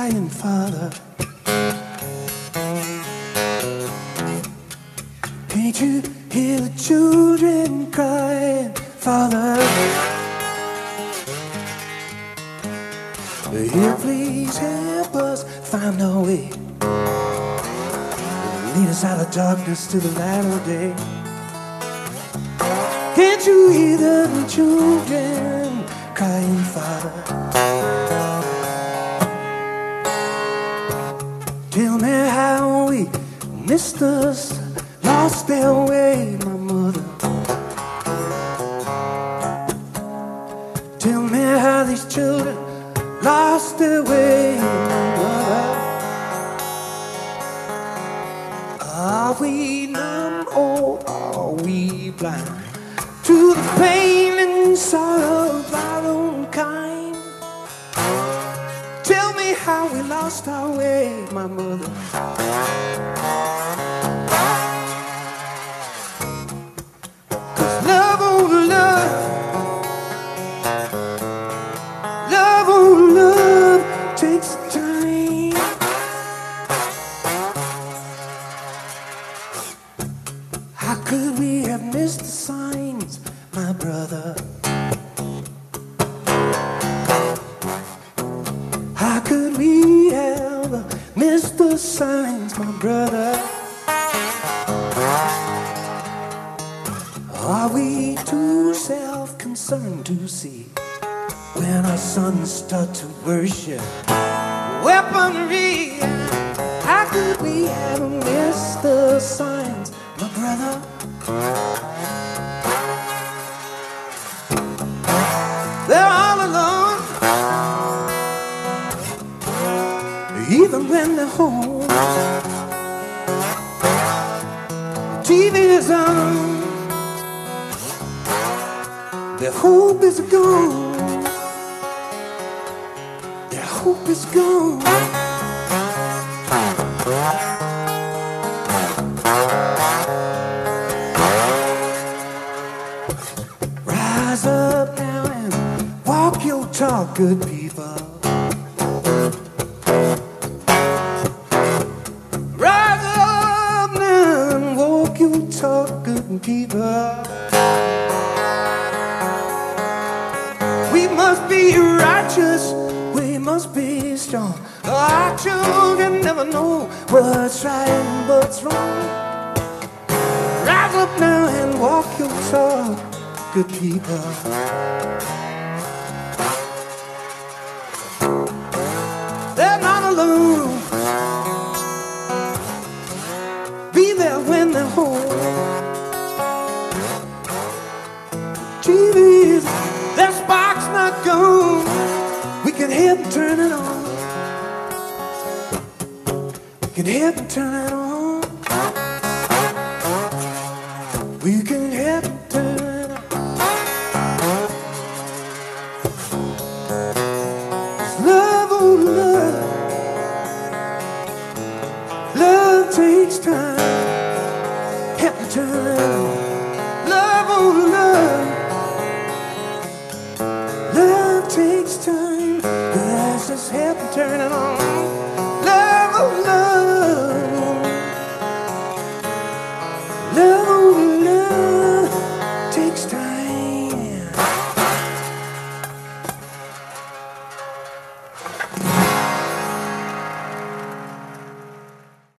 crying, Father. Can't you hear the children crying, Father? Here, please help us find our way. Lead us out of darkness to the light of day. Can't you hear the children crying, Father? Tell me how we missed us, lost their way, my mother. Tell me how these children lost their way, my mother. Are we numb or are we blind to the pain and sorrow of our own kind? Tell me how we lost our way, my mother. Cause love, oh love, love, oh love takes time. How could we have missed the signs, my brother? How could we have missed the signs, my brother? Are we too self-concerned to see when our sons start to worship weaponry? How could we have missed the signs, my brother? They're all alone, even when they're home. The TV is on, their hope is gone. Their hope is gone. Rise up now and walk your talk, good people. Rise up now and walk your talk, good people. We must be righteous, we must be strong. Our children never know what's right and what's wrong. Rise up now and walk your talk, good people. They're not alone. Be there when they're home. TV's, their spark's not gone. We can hear them turn it on. We can hear them turn it on. We can